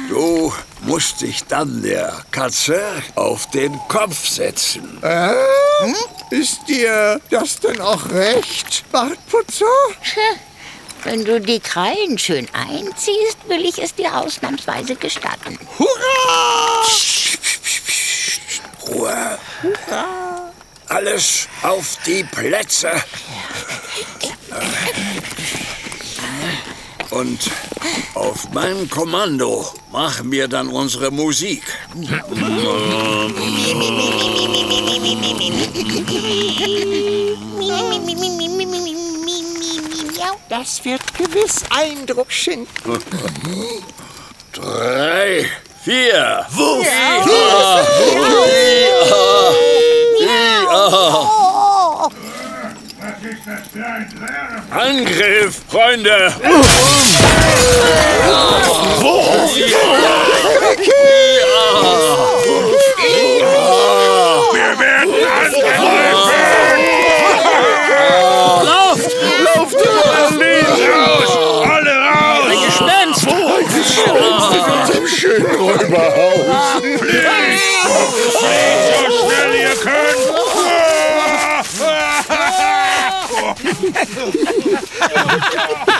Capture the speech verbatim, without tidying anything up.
Du musst dich dann der Katze auf den Kopf setzen. Äh? Hm? Ist dir das denn auch recht, Bartputzer? Tja, wenn du die Krallen schön einziehst, will ich es dir ausnahmsweise gestatten. Hurra! Psst, psst, psst, psst. Ruhe. Hurra! Alles auf die Plätze. Und auf mein Kommando machen wir dann unsere Musik. Das wird gewiss Eindruck schinden. Drei, vier. Wuff! Ja. Angriff, Freunde! Wir werden angegriffen! Lauft! Lauft! Raus! Alle raus! Ein Gespenst! Mit dem schönen Räuberhaus. Fliegt! Fliegt so schnell ihr könnt! Ha ha ha!